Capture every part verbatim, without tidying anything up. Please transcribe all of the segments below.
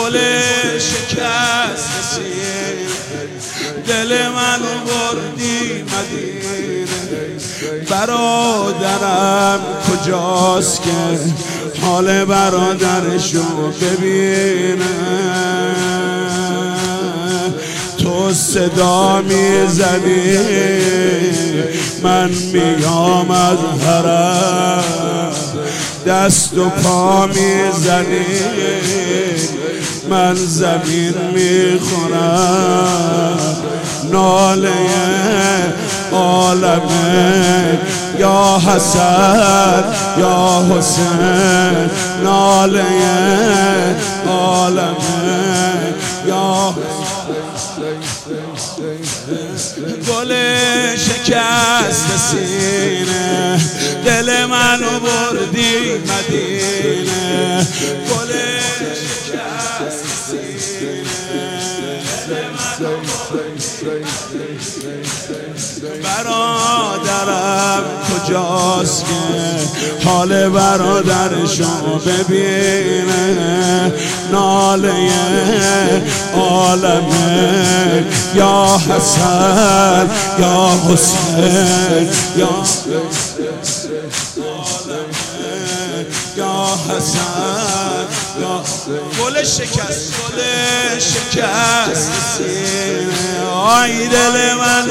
گل شکست سینه دل منو بردی مدینه برادرم کجاست که حال برادرشو ببینه تو صدا میزنی من میام از حرم دست و پا میزنی من زمین میخورم ناله عالمه یا حسن یا حسین ناله عالمه یا گل شکست سینه دل منو بردی مدینه گل شکست سینه برادرم کجاست که حال برادرشو ببینه ناله عالمه یا حسن یا حسین یا یا حسن یا گل شکست گل شکست سینه آی دل من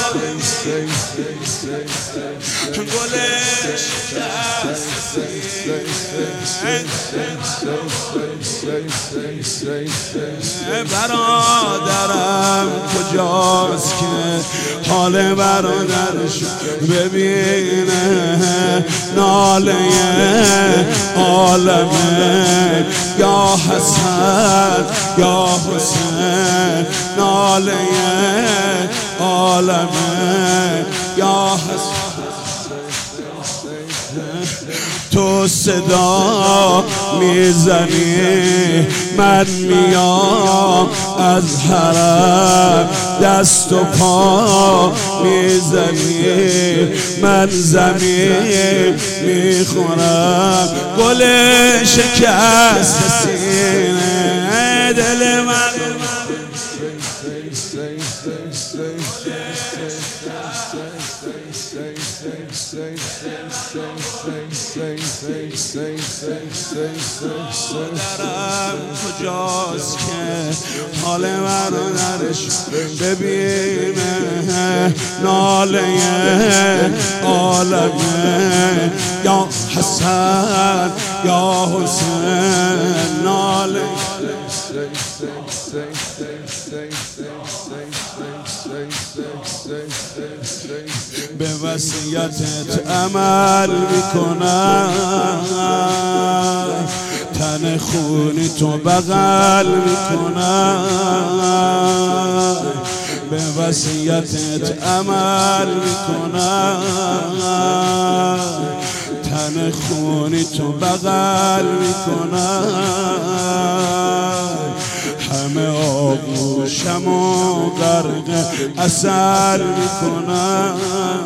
گل شکست سینه برادرم کجاست که حال برادرش ببینه ناله عالمه یا حسن یا حسین ناله عالمه یا حسن تو صدا میزنی من میام از حرم دست و پا میزنی من زمین میخورم گل شکست سینه دل من برادرم کجاست که حال برادرش ببینه ناله عالمه یا حسن یا حسین ناله به وصیتت عمل میکنم تن خونی تو بغل میکنم به وصیتت عمل میکنم تن خونی تو بغل میکنم همه آغوشم و غرق عسل میکنم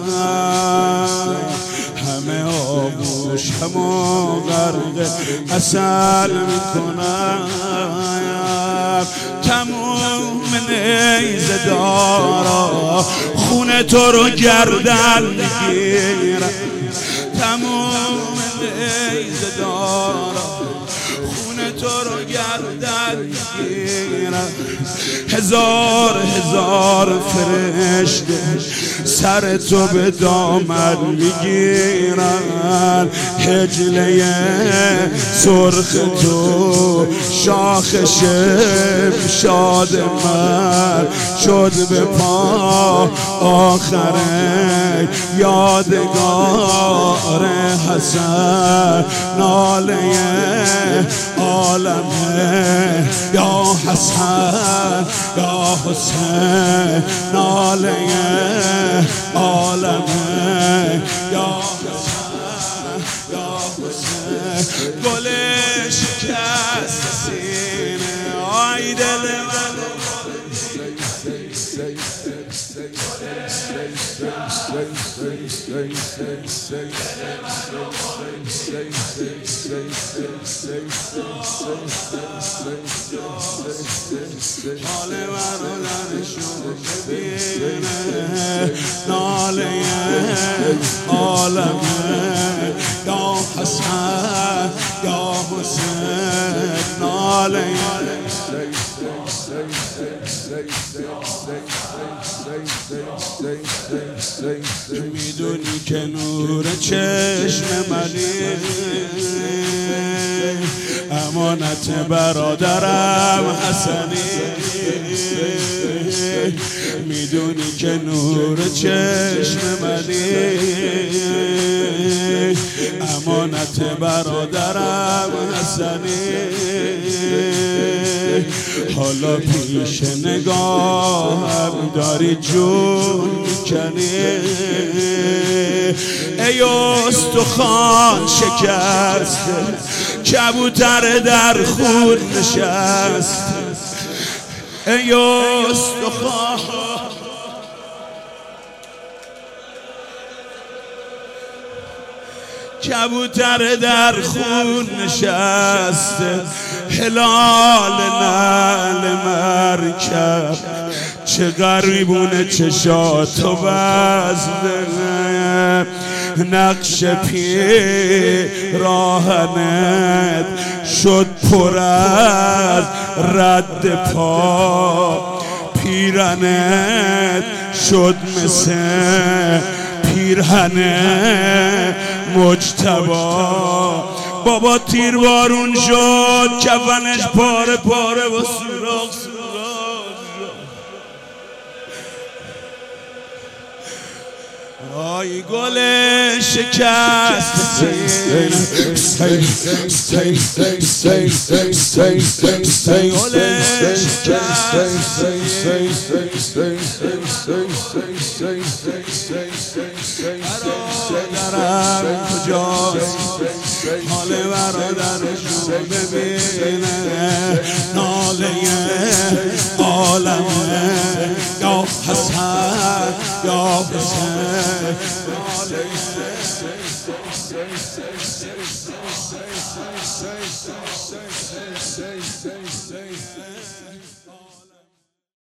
همه آغوشم و غرق عسل میکنم تموم نیزه دارا خون تو رو گردن میگیرم تموم نیزه دارا خون تو رو گردن میگیرم هزار هزار فرشته سر تو به دامن میگیرن هجله سرخ تو شاخ شمشاد من شد به پا آخره یادگار حسن ناله عالمه یا حسن یا حسین ناله عالمه یا حسن یا حسین گل شکست سینه آی دل من حال منو درشون ببینه ناله عالمه یا حسن یا حسین ناله میدونی که نور چشم منی امانت برادرم حسنی میدونی که نور چشم منی امانت برادرم حسنی حالا پیش نگاهم داری جون میکنی ای استخوان شکسته کبوتر در خون نشست ای استخوان کبوتر در خون نشسته هلال نعل مرکب چه غریبونه چشاتو بسته نقش پیراهنت شد پر از رد پا پیرهنت شد مثل پیرهن مجتبی بابا تیر بارون شد کفنش پاره پاره و سوراخ سوراخ آی گل شکست برادرم کجاست حال برادرشون ببینه ناله عالمه یا حسن یا حسین